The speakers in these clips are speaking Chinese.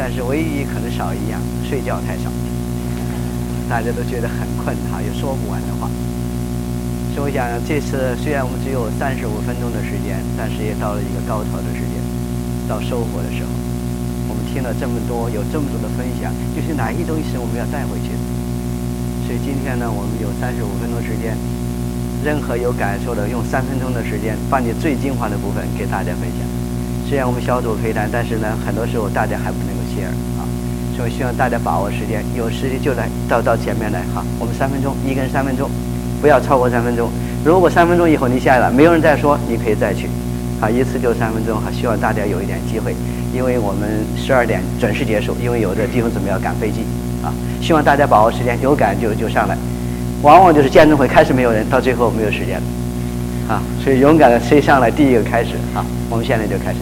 但是唯一可能少一样，睡觉太少，大家都觉得很困哈，有说不完的话。所以我想这次虽然我们只有35分钟的时间，但是也到了一个高潮的时间，到收获的时候。我们听了这么多，有这么多的分享，就是哪一东西是我们要带回去的。所以今天呢，我们有35分钟时间，任何有感受的，用3分钟的时间，把你最精华的部分给大家分享。虽然我们小组陪谈，但是呢，很多时候大家还不能够 share 啊，所以希望大家把握时间，有时间就来到前面来哈。我们3分钟，一个人3分钟，不要超过3分钟。如果3分钟以后你下来了，没有人再说，你可以再去，啊，一次就3分钟哈。希望大家有一点机会，因为我们12点准时结束，因为有的弟兄姊妹要赶飞机啊。希望大家把握时间，有感就上来。往往就是见证会开始没有人，到最后没有时间了，啊，所以勇敢的谁上来第一个开始啊？我们现在就开始。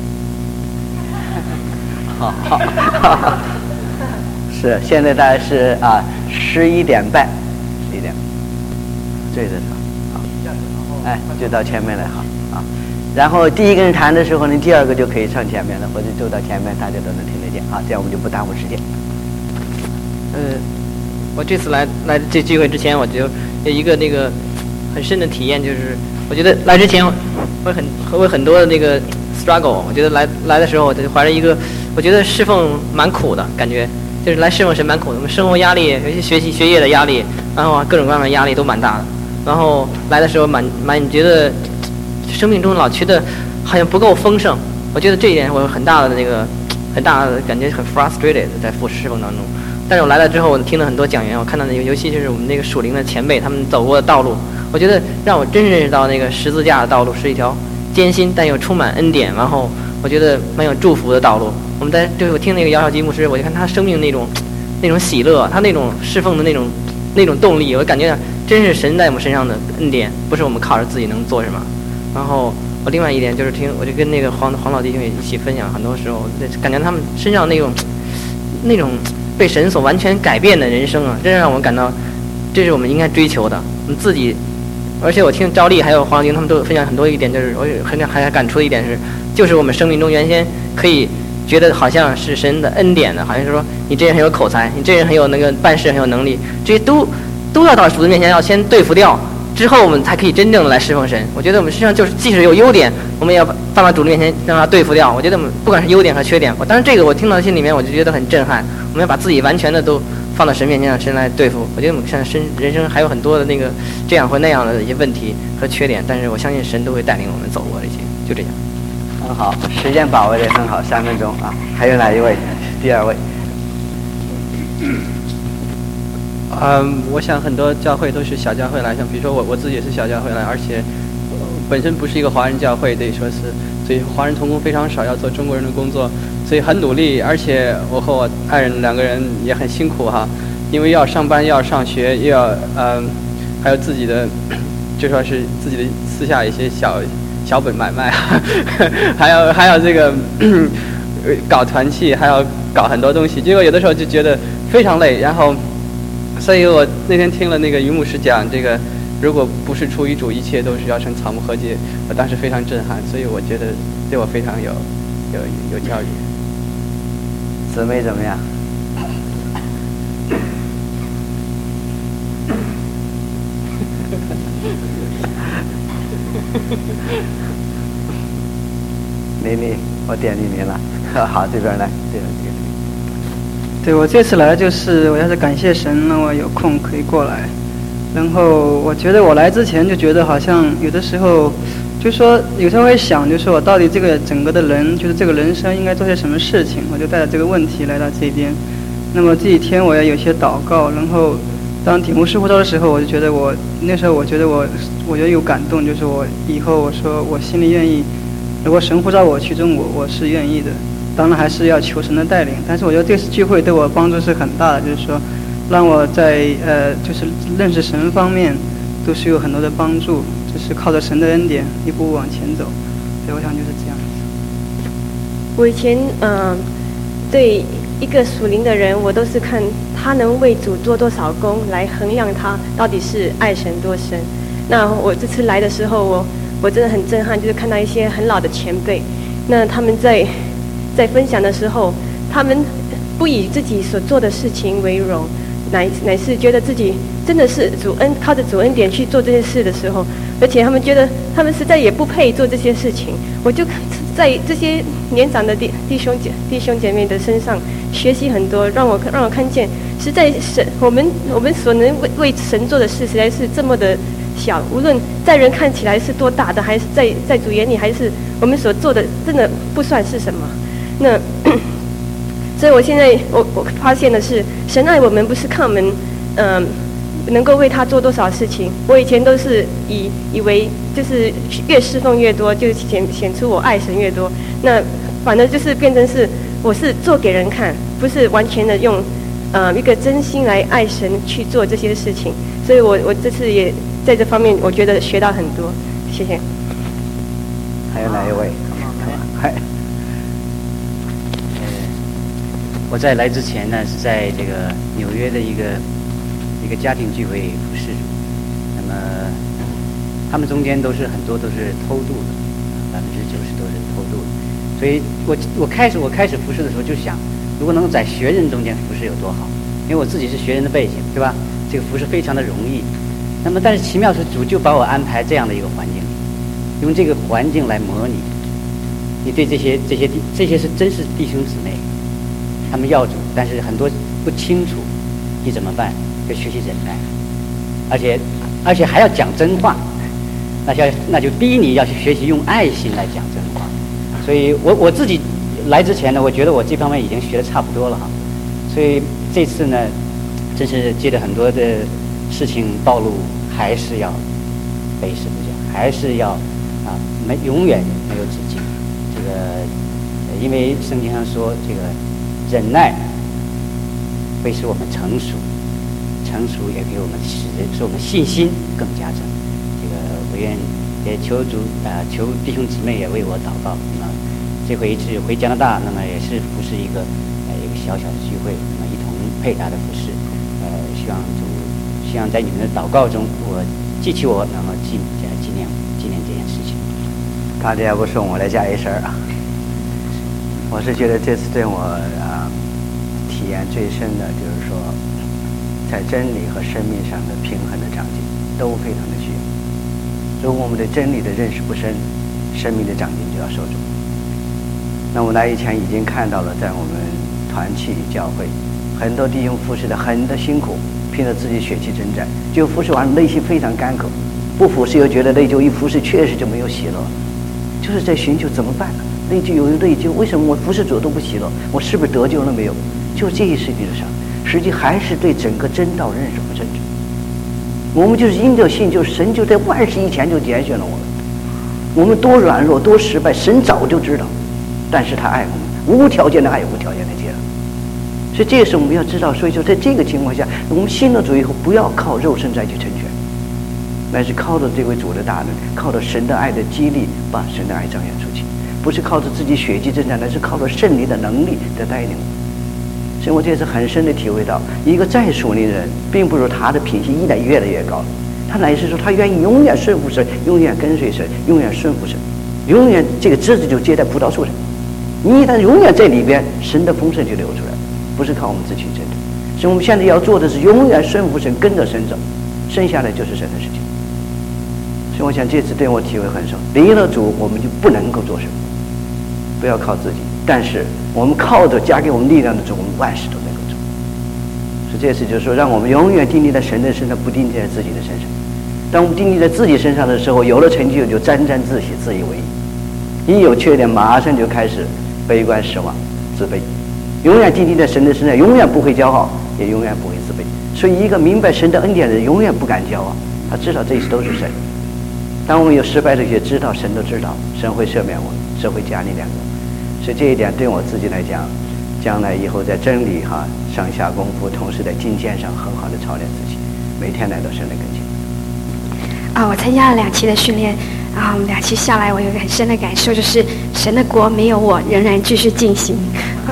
好，是现在大概是11点半，11点，对的，好，哎，就到前面来好啊。然后第一个人谈的时候呢，第二个就可以上前面了，或者走到前面，大家都能听得见啊，这样我们就不耽误时间。 我这次来这聚会之前，我就有一个那个很深的体验，就是我觉得来之前会很多的那个 struggle。我觉得来的时候，我就怀着一个，我觉得侍奉蛮苦的感觉，就是来侍奉神蛮苦的。我们生活压力，有些学业的压力，然后各种各样的压力都蛮大的。然后来的时候觉得生命中老觉得好像不够丰盛。我觉得这一点我有很大的感觉，很 frustrated 在侍奉当中。但是我来了之后，我听了很多讲员，我看到尤其是我们那个属灵的前辈他们走过的道路，我觉得让我真认识到那个十字架的道路是一条艰辛但又充满恩典，然后我觉得蛮有祝福的道路。我听那个姚小基牧师，我就看他生命那种喜乐，他那种侍奉的那种动力，我感觉真是神在我们身上的恩典，不是我们靠着自己能做什么。然后我另外一点就是我就跟那个黄老弟兄也一起分享，很多时候感觉他们身上那种被神所完全改变的人生啊，真让我感到这是我们应该追求的。我们自己，而且我听赵丽还有黄老丁他们都分享很多一点，就是我还感触的一点是，就是我们生命中原先可以觉得好像是神的恩典的，好像是说你这人很有口才，你这人很有那个办事很有能力，这些都要到主的面前要先对付掉，之后我们才可以真正的来侍奉神。我觉得我们实际上就是即使有优点，我们也要放到主的面前让他对付掉。我觉得我们不管是优点和缺点，当然这个我听到心里面我就觉得很震撼。我们要把自己完全的都放到神面前，让神来对付。我觉得我们现在人生还有很多的那个这样或那样的一些问题和缺点，但是我相信神都会带领我们走过这些。就这样。 很好，时间把握得很好，3分钟啊。还有哪一位？第二位。 我想很多教会都是小教会来，像比如说我自己也是小教会来，而且本身不是一个华人教会，得说是，所以华人同工非常少，要做中国人的工作，所以很努力。而且我和我爱人2个人也很辛苦哈，因为要上班，要上学，又要还有自己的，就说是自己的私下一些小本买卖，还有这个搞团契，还要搞很多东西，结果有的时候就觉得非常累。然后，所以我那天听了那个于牧师讲这个，如果不是出于主，一切都是要成草木和解，我当时非常震撼，所以我觉得对我非常有教育。 姊妹怎么样？你，我点你了。好，这边来，这边。 对，我这次来就是我要是感谢神，那我有空可以过来。然后我觉得我来之前就觉得好像有的时候，就说有时候会想，就说我到底这个整个的人，就是这个人生应该做些什么事情，我就带着这个问题来到这边。那么这几天我也有些祷告，然后当体牧师呼召的时候，我就觉得那时候我觉得有感动，就是我以后我说我心里愿意，如果神呼召我去中国，我是愿意的。当然还是要求神的带领，但是我觉得这次聚会对我帮助是很大的，就是说让我在就是认识神方面都是有很多的帮助，就是靠着神的恩典一步步往前走。所以我想就是这样。 我以前对一个属灵的人，我都是看他能为主做多少工来衡量他到底是爱神多深。那我这次来的时候，我真的很震撼，就是看到一些很老的前辈，那他们在分享的时候，他们不以自己所做的事情为荣，乃是觉得自己真的是靠着主恩典去做这些事的时候，而且他们觉得他们实在也不配做这些事情。我就在这些年长的弟兄姐妹的身上学习很多，让我看见，实在我们所能为神做的事，实在是这么的小。无论在人看起来是多大的，还是在主眼里，还是我们所做的，真的不算是什么。那所以我现在我发现的是，神爱我们不是看我们能够为他做多少事情。我以前都是以为就是越侍奉越多，就显出我爱神越多。那反正就是变成是我是做给人看，不是完全的用一个真心来爱神去做这些事情。所以我这次也在这方面我觉得学到很多。谢谢。 还有哪一位？还。 我在来之前呢，是在这个纽约的一个家庭聚会服侍，那么他们中间很多都是偷渡的，90%都是偷渡的，所以我开始服侍的时候就想，如果能够在学人中间服侍有多好，因为我自己是学人的背景，对吧？这个服侍非常的容易。那么但是奇妙是主就把我安排这样的一个环境里，用这个环境来模拟你对这些是真是弟兄姊妹。他们要主，但是很多不清楚，你怎么办？要学习忍耐，而且还要讲真话，那就逼你要去学习用爱心来讲真话。所以我自己来之前呢，我觉得我这方面已经学得差不多了哈。所以这次呢，真是接着很多的事情暴露，还是要背十字架，还是要永远没有止境。这个因为圣经上说这个。忍耐会使我们成熟，成熟也给我们使我们信心更加增。这个我愿也求主求弟兄姊妹也为我祷告。那么这回是回加拿大，那么也是服侍一个小小的聚会，那么一同配搭的服侍。希望在你们的祷告中，我记起我，然后纪念这件事情。 大家要不说我来加一声啊。我是觉得这次对我体验最深的就是说，在真理和生命上的平衡的长进都非常的需要。如果我们对真理的认识不深，生命的长进就要受阻。那我来以前已经看到了，在我们团契教会，很多弟兄服侍的很的辛苦，凭着自己血气征战，就服侍完内心非常干渴，不服侍又觉得内疚，一服侍确实就没有喜乐，就是在寻求怎么办呢？内疚有内疚，为什么我服侍主都不喜乐？我是不是得救了没有？就这一实际上，实际还是对整个真道认识不正确。我们就是因着信，就是神就在万事以前就拣选了我们。我们多软弱多失败，神早就知道，但是他爱我们，无条件的爱，无条件的接纳。所以这是我们要知道。所以说在这个情况下，我们信了主以后，不要靠肉身再去成全，乃是靠着这位主的大能，靠着神的爱的激励，把神的爱彰显出去。不是靠着自己血气征战，而是靠着圣灵的能力的带领。所以我这次很深的体会到，一个再属灵的人，并不是他的品性越来越高，他乃是说他愿意永远顺服神，永远跟随神，永远顺服神，永远这个枝子就结在葡萄树上。你一旦永远在里边，神的丰盛就流出来，不是靠我们自己征战。所以我们现在要做的是永远顺服神，跟着神走，剩下的就是神的事情。所以我想这次对我体会很深，离了主我们就不能够做什么。不要靠自己，但是我们靠着加给我们力量的主，我们万事都能够做。所以这次就是说，让我们永远定立在神的身上，不定立在自己的身上。当我们定立在自己身上的时候，有了成就就沾沾自喜，自以为意；一有缺点，马上就开始悲观、失望、自卑。永远定立在神的身上，永远不会骄傲，也永远不会自卑。所以，一个明白神的恩典的人，永远不敢骄傲，他知道这些都是神。当我们有失败的也知道，神都知道，神会赦免我们，神会加力量我。所以这一点对我自己来讲，将来以后在真理上下功夫，同时在金钱上很好的操练自己，每天来到神的跟前。 我参加了2期的训练，2期下来，我有一个很深的感受，就是神的国没有我，仍然继续进行。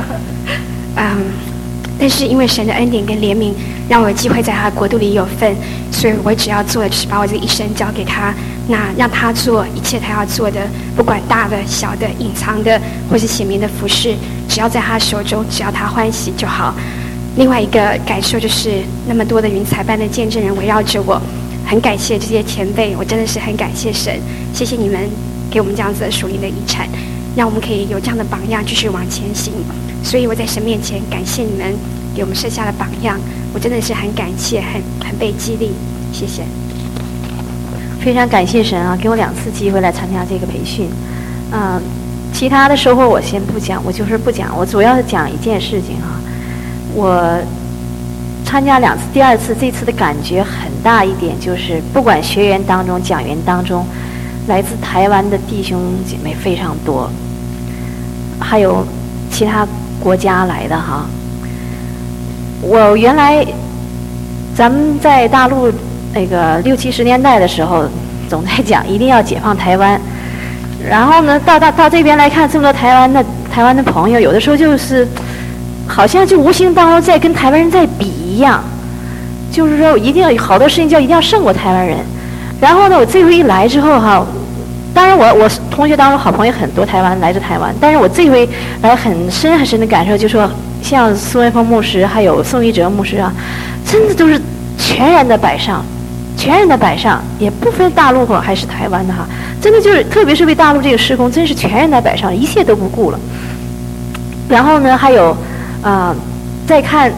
但是因为神的恩典跟怜悯，让我有机会在他的国度里有份，所以我只要做的就是把我这一生交给他， 那让他做一切他要做的，不管大的、小的、隐藏的或是显明的服事，只要在他手中，只要他欢喜就好。另外一个感受就是那么多的云彩般的见证人围绕着我，很感谢这些前辈，我真的是很感谢神，谢谢你们给我们这样子的属灵的遗产，让我们可以有这样的榜样继续往前行。所以我在神面前感谢你们给我们设下的榜样，我真的是很感谢，很被激励，谢谢。 非常感谢神啊，给我2次机会来参加这个培训。其他的收获我先不讲，我就是不讲，我主要是讲一件事情啊。我参加2次，第2次这次的感觉很大一点，就是不管学员当中、讲员当中，来自台湾的弟兄姐妹非常多，还有其他国家来的哈。我原来咱们在大陆那个60、70年代的时候，总在讲一定要解放台湾。然后呢，到这边来看这么多台湾的朋友，有的时候就是好像就无形当中在跟台湾人在比一样，就是说一定要有好多事情一定要胜过台湾人。然后呢，我这回一来之后哈，当然我同学当中好朋友很多来自台湾，但是我这回来很深的感受，就是说像苏文峰牧师还有宋一哲牧师啊，真的都是全然的摆上，也不分大陆还是台湾的哈，真的就是特别是为大陆这个施工，真是全然的摆上，一切都不顾了。然后呢，还有再看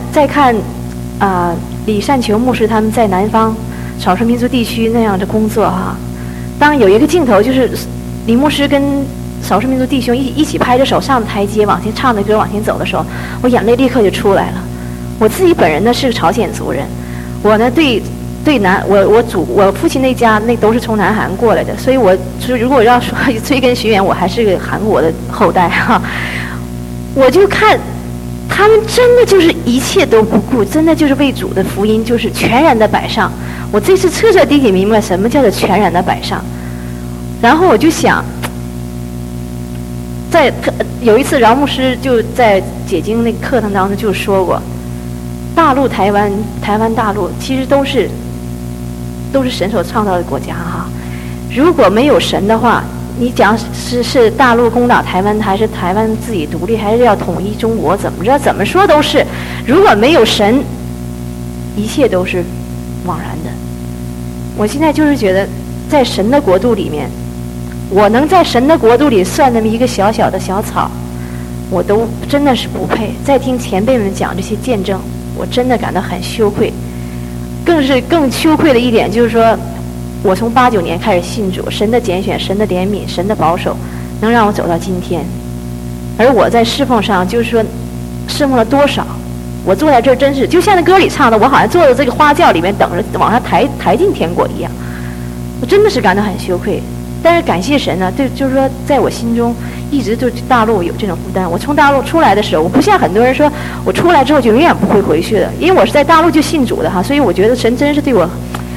李善球牧师他们在南方少数民族地区那样的工作哈。当有一个镜头就是李牧师跟少数民族弟兄一起拍着手上台阶往前唱的歌往前走的时候，我眼泪立刻就出来了。我自己本人呢是个朝鲜族人，我呢我父亲那家那都是从南韩过来的，所以我如果要说追根寻源，我还是个韩国的后代哈。我就看他们真的就是一切都不顾，真的就是为主的福音就是全然的摆上。我这次彻彻底底明白什么叫做全然的摆上。然后我就想，有一次饶牧师就在解经那个课堂当中就说过，大陆、台湾、大陆其实都是神所创造的国家哈。如果没有神的话，你讲是大陆攻打台湾，还是台湾自己独立，还是要统一中国，怎么说都是。如果没有神，一切都是枉然的。我现在就是觉得，在神的国度里面，我能在神的国度里算那么一个小小的小草，我都真的是不配。再听前辈们讲这些见证，我真的感到很羞愧。更羞愧的一点就是说，我从89年开始信主，神的拣选、神的怜悯、神的保守，能让我走到今天。而我在侍奉上，就是说，侍奉了多少？我坐在这儿，真是就像那歌里唱的，我好像坐在这个花轿里面等着往上抬进天国一样。我真的是感到很羞愧。但是感谢神呢，就是说，在我心中一直对大陆有这种负担。我从大陆出来的时候，我不像很多人说我出来之后就永远不会回去的，因为我是在大陆就信主的哈，所以我觉得神真是对我，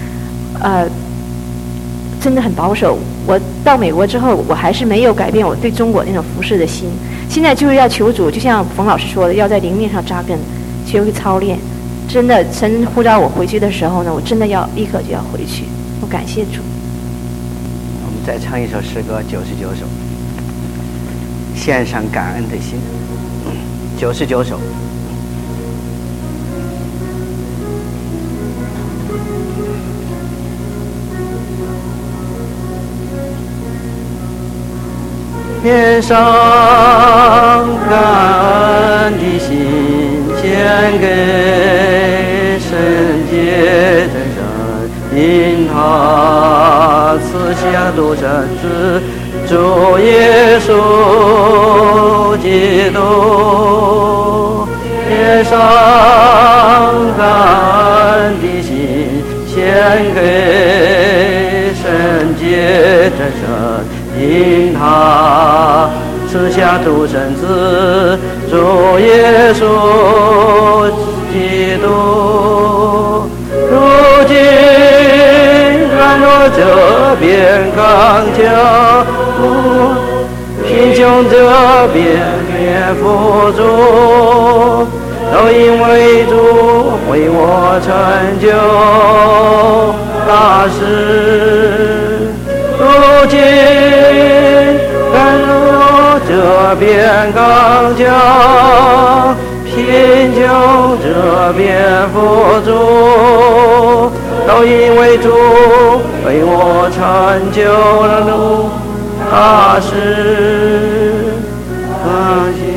真的很保守。我到美国之后，我还是没有改变我对中国那种服侍的心。现在就是要求主，就像冯老师说的，要在灵命上扎根，学会操练。真的，神呼召我回去的时候呢，我真的要立刻就要回去。我感谢主。 我们再唱一首诗歌，99首，献上感恩的心，99首。献上感恩的心，献给圣洁真神，因他赐下独生子主耶稣基督。献上感恩的心，献给圣洁真神，因他赐下独生子主耶稣基督。如今软弱这边刚强，贫穷这边也富足，都因为主为我成就大事。 这边刚强，贫穷这边富足，都因为主为我成就了路，他是放心。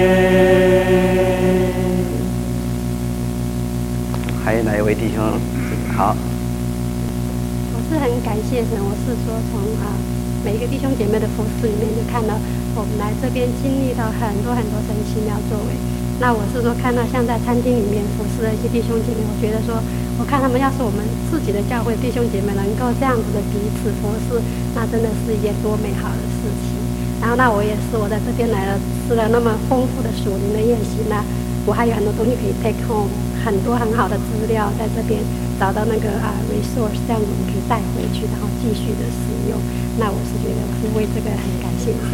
还有哪一位弟兄？好。 我是很感谢神，我是说从每一个弟兄姐妹的服事里面，就看到我们来这边经历到很多很多神奇妙作为。那我是说看到像在餐厅里面服侍的一些弟兄姐妹，我觉得说，我看他们要是我们自己的教会弟兄姐妹能够这样子的彼此服侍，那真的是一件多美好的事情。然后那我也是，我在这边来了，吃了那么丰富的属灵的宴席，那我还有很多东西可以 take home， 很多很好的资料在这边找到那个resource， 这样我们可以带回去，然后继续的使用。那我是觉得我是为这个很感谢神。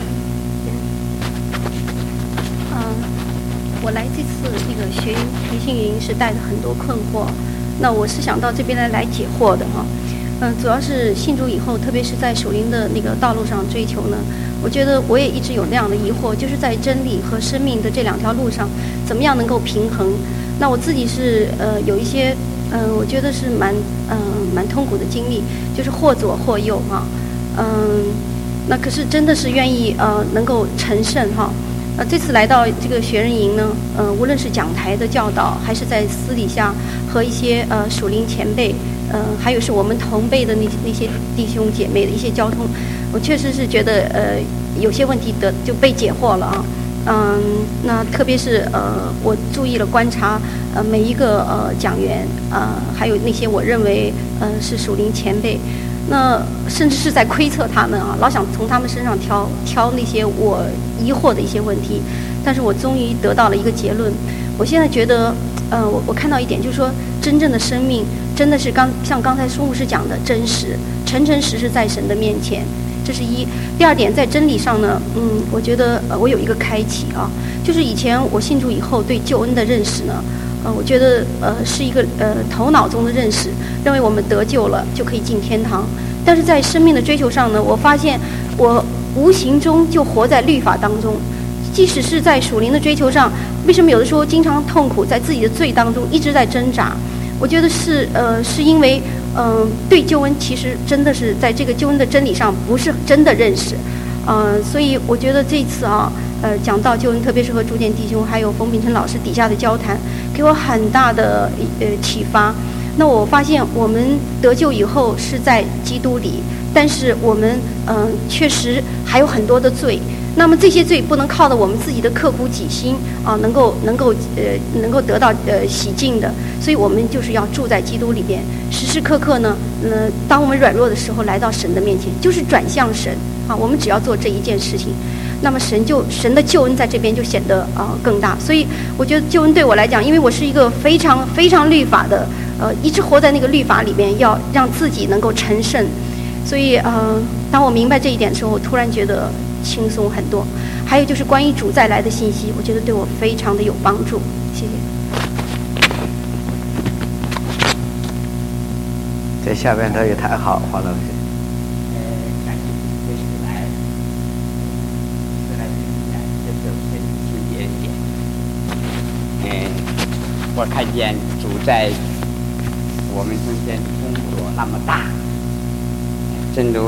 我来这次那个学培训营是带着很多困惑，那我是想到这边来解惑的哈。主要是信主以后，特别是在属灵的那个道路上追求呢，我觉得我也一直有那样的疑惑，就是在真理和生命的这两条路上，怎么样能够平衡？那我自己是有一些我觉得是蛮痛苦的经历，就是或左或右哈。那可是真的是愿意能够成圣哈。这次来到这个学人营呢，无论是讲台的教导，还是在私底下和一些属灵前辈，还有是我们同辈的那些弟兄姐妹的一些交通，我确实是觉得有些问题就被解惑了啊。那特别是我注意了观察每一个讲员还有那些我认为是属灵前辈。那甚至是在窥测他们啊，老想从他们身上挑那些我疑惑的一些问题，但是我终于得到了一个结论。我现在觉得，我看到一点，就是说，真正的生命真的是像刚才苏牧师讲的真实，诚实在神的面前，这是一。第二点，在真理上呢，我觉得我有一个开启啊，就是以前我信主以后对救恩的认识呢。我觉得是一个头脑中的认识，认为我们得救了就可以进天堂。但是在生命的追求上呢，我发现我无形中就活在律法当中。即使是在属灵的追求上，为什么有的时候经常痛苦，在自己的罪当中一直在挣扎？我觉得是因为对救恩其实真的是在这个救恩的真理上不是真的认识。所以我觉得这次讲到救恩，特别是和朱建弟兄还有冯秉成老师底下的交谈，给我很大的启发。那我发现我们得救以后是在基督里，但是我们确实还有很多的罪。那么这些罪不能靠着我们自己的刻苦己心能够得到洗净的，所以我们就是要住在基督里边，时时刻刻呢，当我们软弱的时候来到神的面前，就是转向神啊。我们只要做这一件事情，那么神的救恩在这边就显得更大。所以我觉得救恩对我来讲，因为我是一个非常非常律法的一直活在那个律法里面，要让自己能够成圣。所以当我明白这一点的时候，我突然觉得轻松很多。还有就是关于主再来的信息，我觉得对我非常的有帮助。谢谢。 在下边都也太好，黄老师。 感谢这次来这是神奇的恩典。我看见主在我们中间工作那么大，正如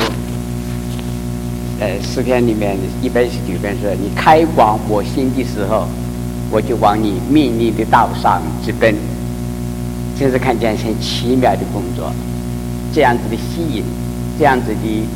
诗篇里面119篇说：“你开广我心的时候，我就往你命令的道上直奔。”真是看见很奇妙的工作，这样子的吸引，这样子的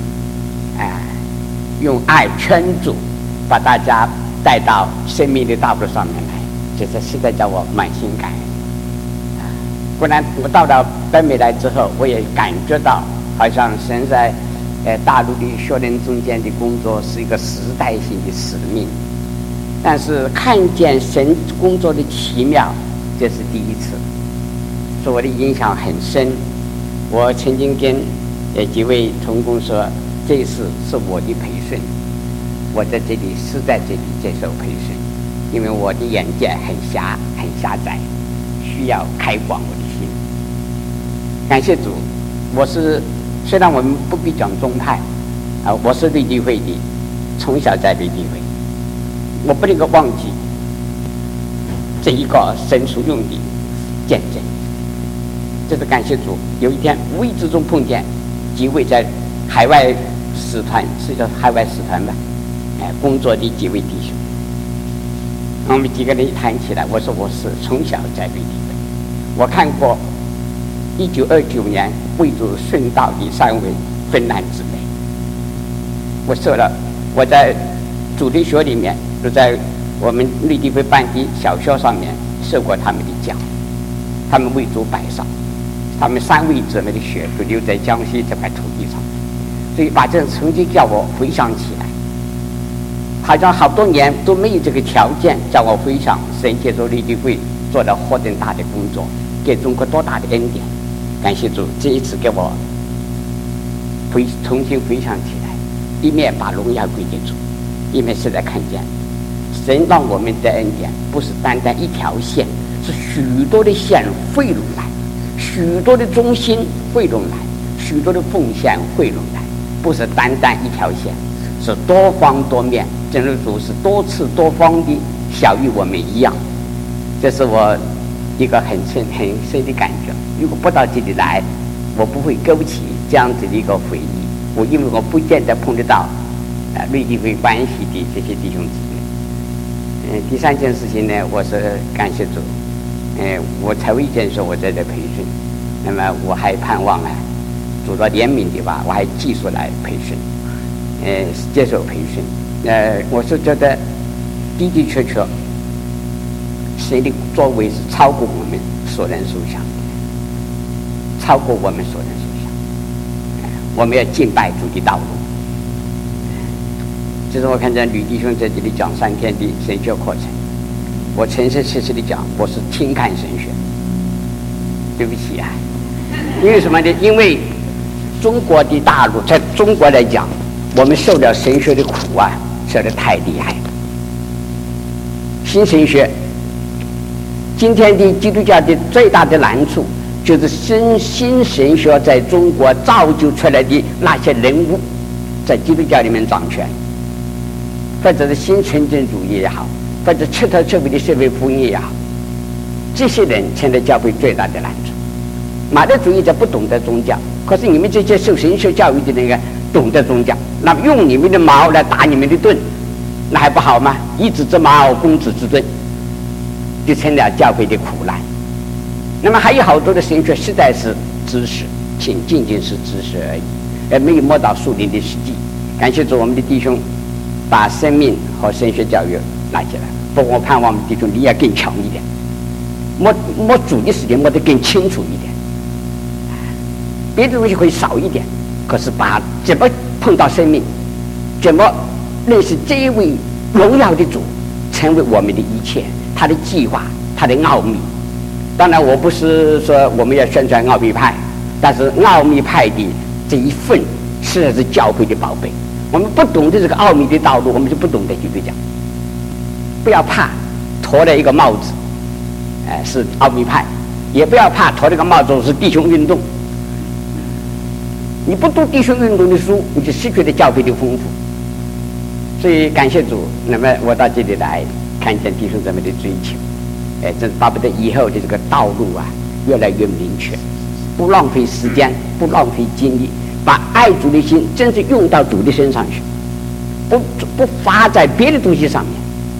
用爱圈住，把大家带到生命的道路上面来，这是实在叫我满心感恩。不然我到了北美来之后，我也感觉到好像神在大陆的学人中间的工作是一个时代性的使命，但是看见神工作的奇妙，这是第一次，所以我的影响很深。我曾经跟几位同工说，这次是我的培训，我在这里是在这里接受培训，因为我的眼界很狭窄，需要开广我的心。感谢主，虽然我们不必讲宗派我是律地会的，从小在律地会， 我不能够忘记这一个神所用的见证。这是感谢主，有一天无意之中碰见几位在海外使团，是叫海外使团吧，工作的几位弟兄。我们几个人一谈起来，我说我是从小在内地的，我看过1929年为主殉道的3位芬兰姊妹。我在主题学里面，就在我们内地会办的小学上面受过他们的教，他们为主摆上，他们3位姊妹的血都流在江西这块土地上，所以把这曾经叫我回想起来，好像好多年都没有这个条件叫我回想神借着内地会做了何等大的工作，给中国多大的恩典。感谢主，这一次给我重新回想起来，一面把荣耀归给主，一面是在看见神让我们的恩典不是单单一条线，是许多的线汇拢来，许多的中心汇拢来，许多的奉献汇拢来，不是单单一条线，是多方多面，正如主是多次多方的小于我们一样。这是我一个很深的感觉。如果不到这里来，我不会勾起这样子的一个回忆。因为我不见得碰得到内地会关系的这些弟兄姊妹。第3件事情呢，我是感谢主。我才为一件事我在这培训，那么我还盼望主的怜悯的吧，我还继续来培训，接受培训。我是觉得的的确确，神的作为是超过我们所能所想，超过我们所能所想。我们要敬拜主的道路。这是我看见吕弟兄在这里讲3天的神学课程，我诚实的讲，我是听看神学。对不起啊，因为什么呢？因为中国的大陆，在中国来讲，我们受了神学的苦啊，受得太厉害。新神学，今天的基督教的最大的难处，就是新神学在中国造就出来的那些人物，在基督教里面掌权，或者是新纯正主义也好，或者彻头彻尾的社会福音也好，这些人成了教会最大的难处。马列主义者不懂得宗教，可是你们这些受神学教育的人懂得宗教，那么用你们的矛来打你们的盾，那还不好吗？一子之矛攻子之盾，就成了教会的苦难。那么还有好多的神学实在是知识，仅仅是知识而已，而没有摸到属灵的实际。感谢主，我们的弟兄把生命和神学教育拿起来。不过我盼望我们弟兄你要更强一点，摸主的事情摸得更清楚一点。别的东西会少一点，可是把怎么碰到生命，怎么认识这一位荣耀的主，成为我们的一切，他的计划，他的奥秘。当然我不是说我们要宣传奥秘派，但是奥秘派的这一份实在是教会的宝贝。我们不懂得这个奥秘的道路，我们就不懂得基督教。不要怕驮了一个帽子是奥秘派，也不要怕驮了一个帽子是弟兄运动。你不读弟兄运动的书，你就失去了教会的丰富。所以感谢主，那么我到这里来看见弟兄姊妹的追求，这巴不得以后的这个道路越来越明确，不浪费时间，不浪费精力，把爱主的心真是用到主的身上去，不发在别的东西上面，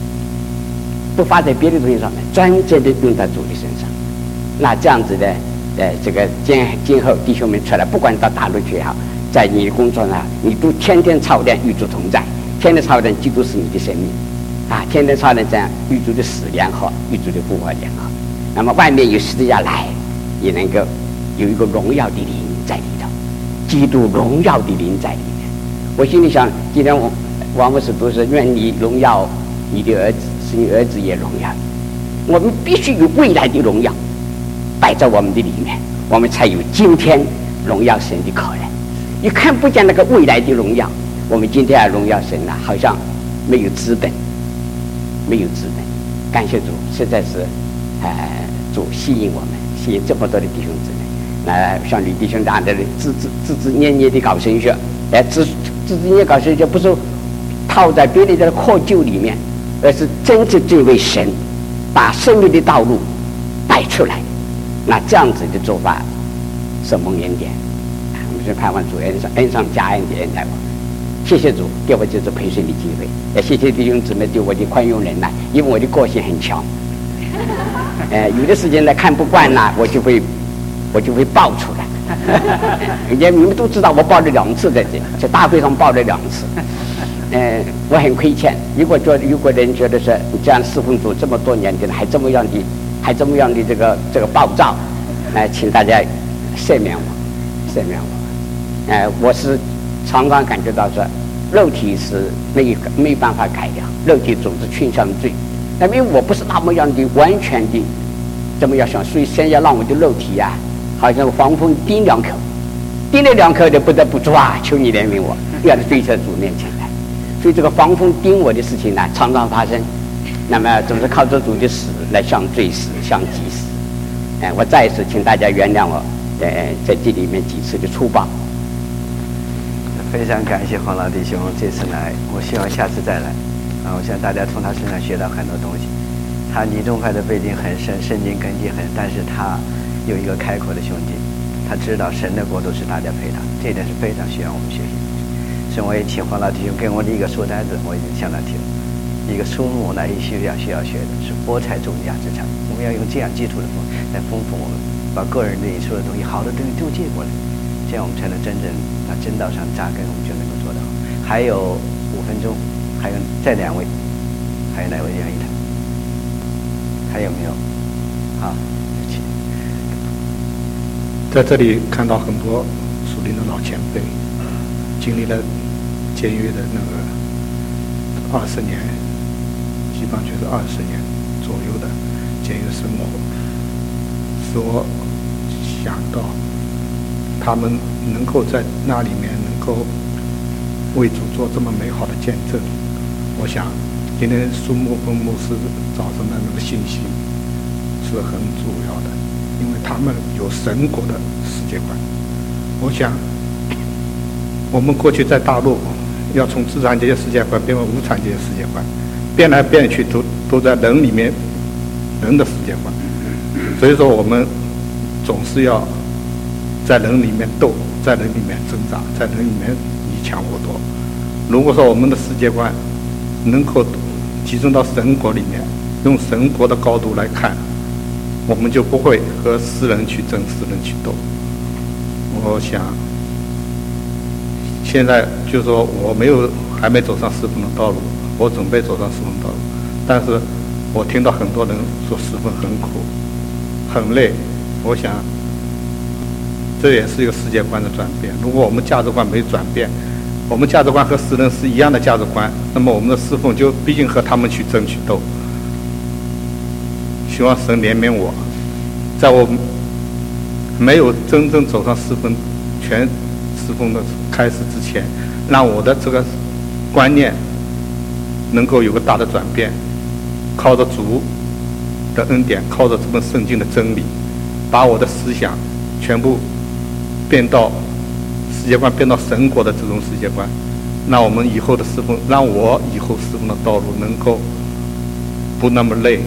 专正的用到主的身上。那这样子的这个今后弟兄们出来，不管到大陆去也好，在你的工作上，你都天天操练与主同在，天天操练基督是你的生命天天操练这样与主的死联合，与主的复活联合。那么外面有十字架来，也能够有一个荣耀的灵在里头，基督荣耀的灵在里面。我心里想，今天王牧师都是愿你荣耀你的儿子，使你儿子也荣耀。我们必须有未来的荣耀摆在我们的里面，我们才有今天荣耀神的可能。你看不见那个未来的荣耀，我们今天要荣耀神好像没有资本。感谢主，实在是主吸引我们，吸引这么多的弟兄姊妹。像吕弟兄这样的孜孜念念的搞神学，孜孜念搞神学不是套在别人的窠臼里面， 而是真正这位神把生命的道路带出来。那这样子的做法是蒙恩典，我们是盼望主恩上加恩的恩待我。谢谢主给我这次培训的机会，也谢谢弟兄姊妹对我的宽容忍耐，因为我的个性很强。有的时间呢看不惯呢，我就会爆出来。你们都知道我爆了2次在大会上爆了2次。我很亏欠。如果人觉得是这样侍奉主这么多年的，还这么样的这个暴躁，请大家赦免我。我是常常感觉到说，肉体是没有办法改的，肉体总是倾向罪。那因为我不是那么样的完全的这么样想，所以先要让我的肉体啊，好像防风叮2口，叮了2口的不得不抓，求你怜悯我，要对在主面前来。所以这个防风叮我的事情呢，常常发生。那么总是靠着主的死来向罪死，向己死。我再一次请大家原谅我，在这里面几次的粗暴。 非常感谢黄老弟兄这次来，我希望下次再来。我想大家从他身上学到很多东西。他尼宗派的背景很深，圣经根基很，但是他有一个开阔的胸襟，他知道神的国度是大家陪他，这一点是非常需要我们学习的。所以我也请黄老弟兄给我立一个书单子，我已经向他提了一个书目呢，需要学的是博采众家之长。我们要用这样基础的来丰富我们，把个人对你说的东西，好的东西都借过来，这样我们才能真正在真道上扎根，我们就能够做到。还有5分钟，还有再2位，还有哪位愿意谈？还有没有？好， 在这里看到很多属灵的老前辈，经历了监狱的那个20年，基本上就是20年左右的监狱生活，使我想到他们能够在那里面能够为主做这么美好的见证。我想今天苏木峰牧师早上的那个信息是很主要的，因为他们有神国的世界观。我想我们过去在大陆要从自然界世界观变为无产界世界观，变来变去都在人里面，人的世界观。所以说我们总是要在人里面斗，在人里面挣扎，在人里面你抢我夺。如果说我们的世界观能够集中到神国里面，用神国的高度来看，我们就不会和世人去争，世人去斗。我想现在就是说我还没走上侍奉的道路，我准备走上侍奉道路，但是我听到很多人说侍奉很苦很累。我想这也是一个世界观的转变。如果我们价值观没转变，我们价值观和世人是一样的价值观，那么我们的侍奉就毕竟和他们去争去斗。希望神怜悯我，在我没有真正走上全侍奉的开始之前，让我的这个观念能够有个大的转变，靠着主的恩典，靠着这本圣经的真理，把我的思想全部变到世界观，变到神国的这种世界观。让我们以后的侍奉，让我以后侍奉的道路能够不那么累，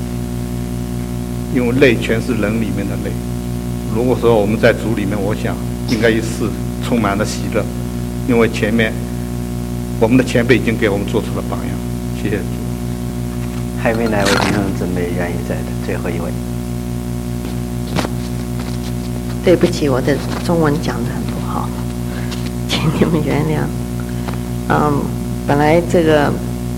因为累全是人里面的累。如果说我们在主里面，我想应该是充满了喜乐，因为前面我们的前辈已经给我们做出了榜样。谢谢主。 还有哪位弟兄姊妹愿意在的？最后一位。 对不起，我的中文讲得很不好，请你们原谅。本来这个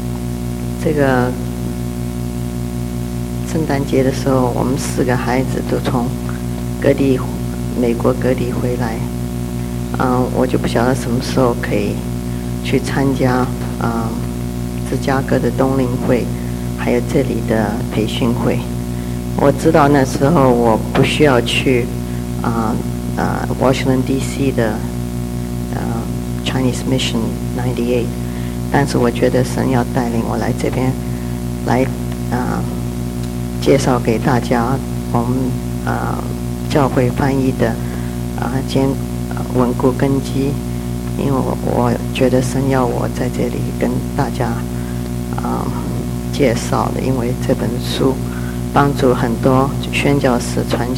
圣诞节的时候，我们4个孩子都从美国各地回来，我就不晓得什么时候可以去参加芝加哥的冬令会，还有这里的培训会。我知道那时候我不需要去Washington D.C. 的Chinese Mission 98，但是我觉得神要带领我来这边来介绍给大家我们教会翻译的稳固根基，因为我觉得神要我在这里跟大家介绍的，因为这本书帮助很多宣教士传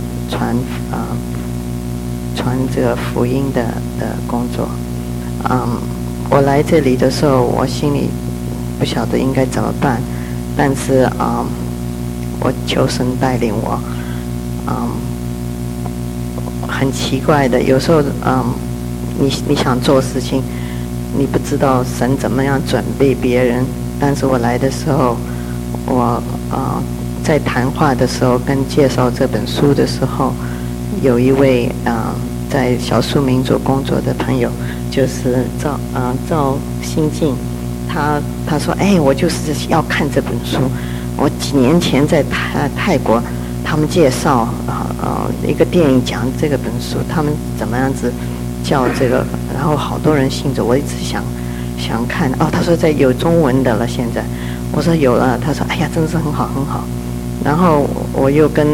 这个福音的工作。我来这里的时候，我心里不晓得应该怎么办，但是我求神带领我。很奇怪的，有时候你想做事情，你不知道神怎么样准备别人。但是我来的时候，我在谈话的时候跟介绍这本书的时候，有一位在少数民族工作的朋友，就是赵新进，他说，我就是要看这本书。我几年前在泰国，他们介绍一个电影讲这个本书，他们怎么样子叫这个，然后好多人信着，我一直想看。他说有中文的了现在，我说有了，他说真的是很好很好。然后我又跟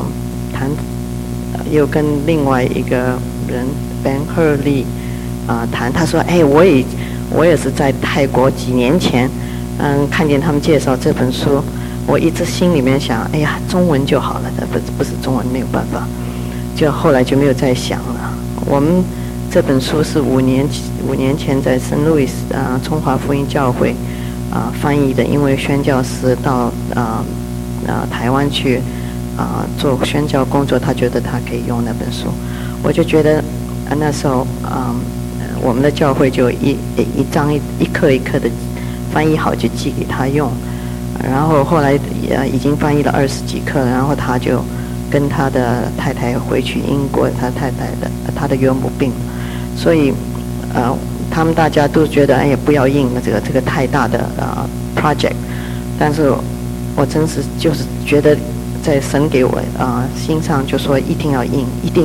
又跟另外一个人 Ben Hurley 谈，他说我也是在泰国几年前看见他们介绍这本书，我一直心里面想中文就好了的，不是中文没有办法，就后来就没有再想了。我们这本书是5年前在圣路易斯中华福音教会翻译的，因为宣教师到台湾去做宣教工作，他觉得他可以用那本书，我就觉得那时候我们的教会就一张一课一课的翻译好就寄给他用，然后后来已经翻译了20几课，然后他就跟他的太太回去英国，他的岳母病，所以他们大家都觉得不要印了这个太大的project， 但是我真是就是觉得在神给我心上就说一定要印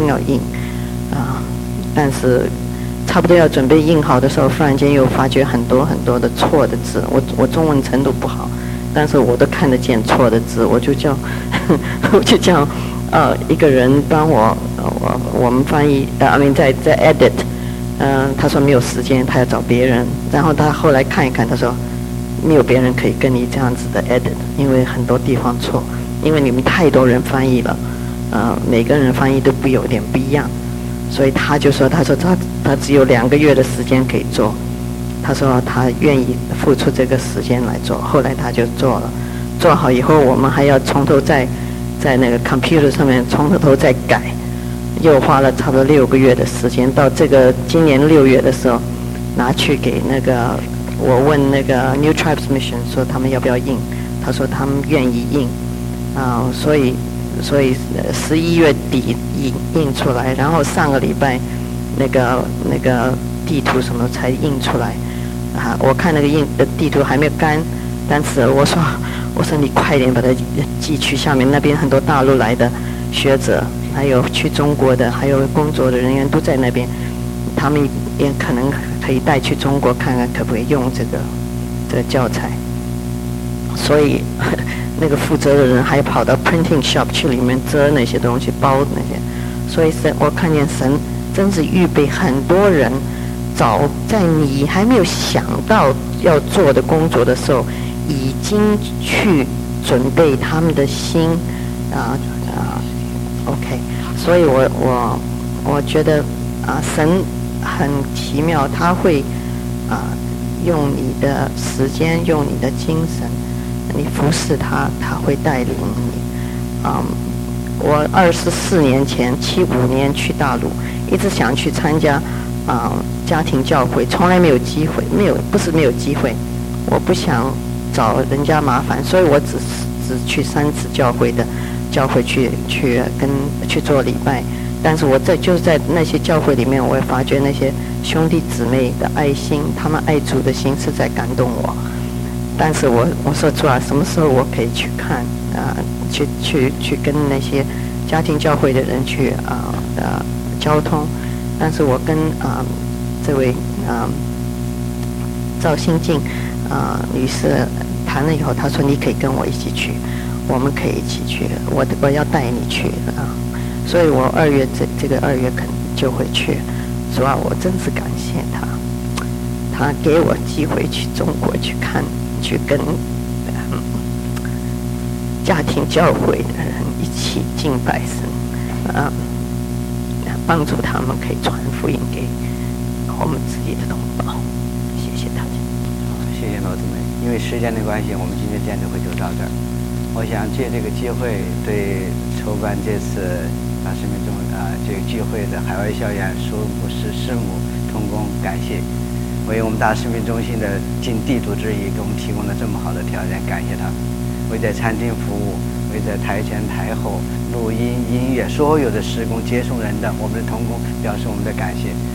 但是差不多要准备印好的时候，忽然间又发觉很多很多的错的字，我中文程度不好，但是我都看得见错的字，我就叫一个人帮我们翻译在 edit， 他说没有时间，他要找别人，然后他后来看一看，他说没有别人可以跟你这样子的 edit， 因为很多地方错，因为你们太多人翻译了，每个人翻译都有点不一样，所以他说他只有2个月的时间可以做，他说他愿意付出这个时间来做，后来他就做了，做好以后我们还要从头在那个 computer 上面从头再改，又花了差不多6个月的时间，到今年6月的时候拿去给我问那个 New Tribes Mission 说他们要不要印，他说他们愿意印所以11月底印出来，然后上个礼拜那个地图什么才印出来我看那个印的地图还没有干，但是我说你快点把它寄去下面，那边很多大陆来的学者，还有去中国的，还有工作的人员都在那边，他们也可能可以带去中国看看可不可以用这个教材，所以那个负责的人还跑到 printing shop 去里面折那些东西，包那些，所以我看见神真是预备很多人，早在你还没有想到要做的工作的时候，已经去准备他们的心OK， 所以我觉得神很奇妙，他会用你的时间，用你的精神，你服侍他，他会带领你。我24年前75年去大陆，一直想去参加家庭教会，从来没有机会，不是没有机会，我不想找人家麻烦，所以我只去3次教会去做礼拜。但是我就是在那些教会里面，我也发觉那些兄弟姊妹的爱心，他们爱主的心是在感动我。但是我说主啊，什么时候我可以去看去跟那些家庭教会的人去交通？但是我跟这位赵新静女士谈了以后，她说你可以跟我一起去，我们可以一起去，我要带你去所以我这个2月肯就会去。主啊，我真是感谢他给我机会去中国去看，去跟家庭教会的人一起敬拜神，帮助他们可以传福音给我们自己的同胞。谢谢大家。 谢谢罗姊妹，因为时间的关系，我们今天见证会就到这儿。我想借这个机会对筹办这次大使命中这个聚会的海外校园苏牧师师母同工感谢，为我们大使命中心的尽地主之谊给我们提供了这么好的条件，感谢他们。为在餐厅服务，为在台前台后录音音乐所有的施工接送人的我们的同工表示我们的感谢。